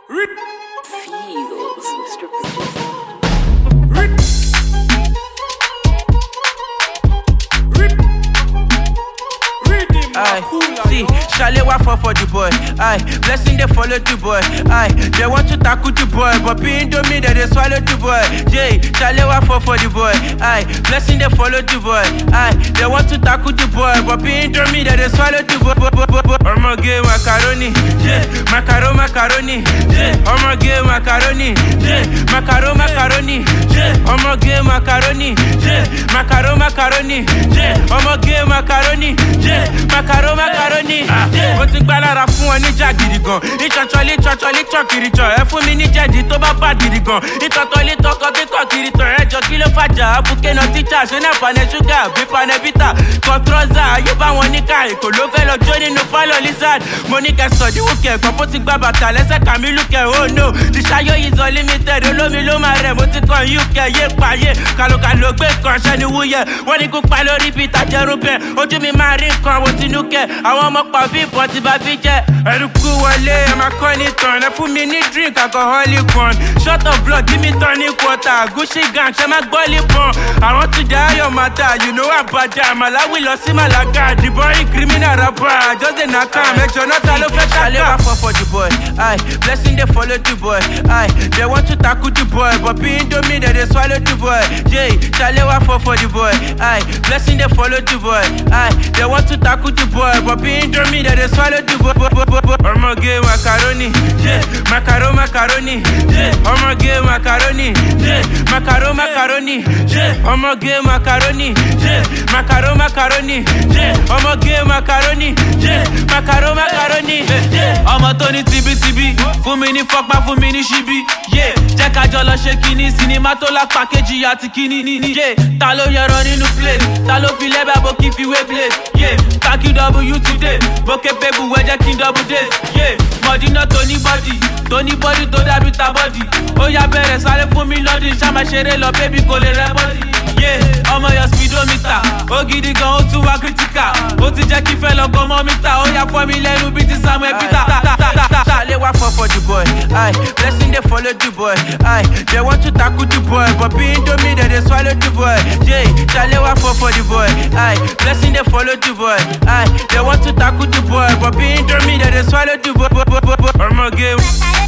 Feels, Mr. Producer. Aye, see, Shalewa fall for the boy. Aye, blessing they follow the boy. Aye, they want to tackle the boy, but being to me that they swallow the boy. Jay, Shalewa fall for the boy. Aye, blessing they follow the boy. Aye, they want to tackle the boy, but being to me that they swallow the boy. I'ma get macaroni, yeah, macaroni, yeah, I'ma get macaroni, yeah, macaroni, yeah, I'ma get macaroni, yeah, macaroni, yeah, I'ma get macaroni, yeah, macaroni, mo ti gbá lára fún ọ níjà gidi gan. Ìṣọ̀ṣọ̀lẹ̀ kiri jọ ẹ fún mi ní jẹ̀dí tó bá bá gidi gan. Ìtọ̀tọ̀lẹ̀ tọkọ kíkọ̀ kiri tọ̀ ẹjọ́ kí ló fàjà àbúké náà tíjà ṣé náà panẹ ṣúgà bí panẹ bítà. Kọ̀ntrọ́sà ayé bá wọn níkà èkó ló fẹ́ lọ jó nínú pálọ̀ lizard. Mo ní kẹ́ sọ̀díwò kẹ̀ gbọ́ bó ti gbá bàtà lẹ́sẹ̀ Kàmílù kẹ̀ oh no. Ìṣayó yìí sọ limited olómi ló máa rẹ̀ mo ti kàn UK yé payé. Kàlùkàlù gbé kan ṣẹ́ ni wúyẹ̀ wọ́n ní kó pa lórí bíi tajẹ́rú bẹ́ẹ̀. Ojú mi máa rí nǹkan wo tinú kẹ̀ àwọn ọmọ pa bí ìbọn ti bá bí jẹ́. Ẹ̀rùkú wọlé ẹ máa kọ́ ní tán ẹ fún mi ní drink alcoholic one. Shot of blood give me tonic water Gucci gang ṣe máa gbọ́ lipon. Àwọn tún jẹ́ ayọ̀ mata you know àbàjá Màláwì lọ sí Màlága the boy criminal rapper just dey knack am ẹ̀jọ̀ náà ta ló fẹ́ ṣàlẹ́ wà fọ́ for the boy. Aye, blessing dey follow the boy. Aye, they want to tackle the boy but being to me they dey swallow the boy. Jay, ṣàlẹ́ wà fọ́ for the boy. Aye, blessing dey follow the boy. Aye, they want to tackle the boy but being to me they dey swallow the boy. I'ma get macaroni, yeah, macaroni, yeah, I'ma get macaroni, yeah, macaroni, yeah, I'ma get macaroni, yeah, macaroni, yeah, I'ma get macaroni, yeah, macaroni, yeah. Ọmọ tó ní tibítibí, fún mi ní fọ́pá fún mi ní ṣíbí, yeah. Jẹ́ ká jọ lọ ṣe kíní, sinimá tó lápá kejì àti kíní, yeah. Ta ló yẹran nínú plate, ta ló fi lẹ́bàá bó kí fi wé plate, yeah. Kákí W today, bókè pébù wẹ́ jẹ́ kí n double date, yeah. Mọ̀dínà tó ní bọ́dì tó dàbí ta bọ́dì. Ó yá bẹ̀rẹ̀ sáré fún mi lọ́dún, ṣáma ṣeré lọ bébí kò lè rẹ́ bọ́dì, yeah. Ọmọ yọ speedometer, ó gidi gan ó tún wá critical. Ó ti jẹ́ kí fẹ́ lọ gan mọ́ mítà, ó yá fọ́ mi lẹ́nu bí ti Samuel Peter. Shalewa fall for the boy. Aye, blessing they follow the boy. Aye, they want to tackle the boy, but being to me they swallow the boy. Jay, Shalewa fall for the boy. Aye, blessing they follow the boy. Aye, they want to tackle the boy, but being to me they swallow the boy. I'ma get